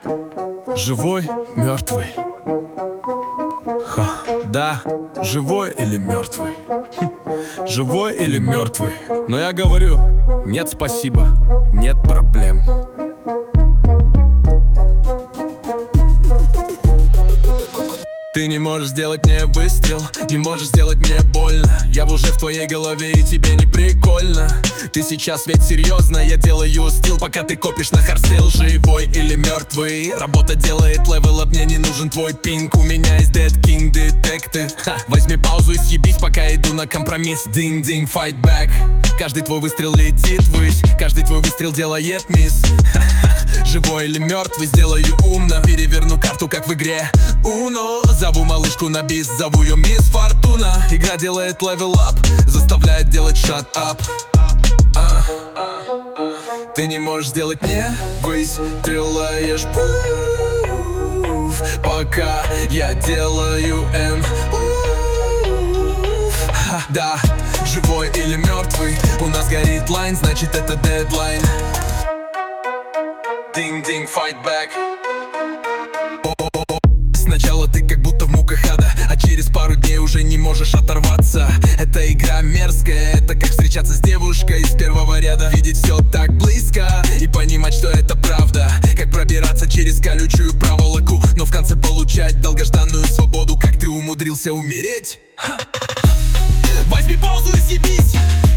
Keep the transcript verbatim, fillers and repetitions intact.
Живой, мертвый. Ха, да, живой или мертвый. Живой или мертвый. Но я говорю, нет, спасибо, нет проблем. Ты не можешь сделать мне выстрел, не можешь сделать мне больно. Я уже в твоей голове и тебе не прикольно. Ты сейчас ведь серьезно, я делаю стил, пока ты копишь на хардстейл. Живой или мертвый, работа делает левел ап, мне не нужен твой пинг. У меня есть Dead King Detective. Ха, возьми паузу и съебись, пока иду на компромисс. Динг-динг, fight back. Каждый твой выстрел летит ввысь, каждый твой выстрел делает мисс. Живой или мертвый, сделаю умно, переверну карту, как в игре Uno. Зову малышку на бис, зову ее мисс Фортуна. Игра делает левел ап, заставляет делать shut up. а, а, а. Ты не можешь сделать мне выстрелаешь пуф, пока я делаю М. Ха, да, живой или мертвый, у нас горит лайн, значит это дедлайн. Динг-динг, fight back. Сначала ты как будто в муках ада, а через пару дней уже не можешь оторваться. Эта игра мерзкая, это как встречаться с девушкой из первого ряда. Видеть все так близко и понимать, что это правда. Как пробираться через колючую проволоку, но в конце получать долгожданную свободу. Как ты умудрился умереть? Возьми паузу и съебись.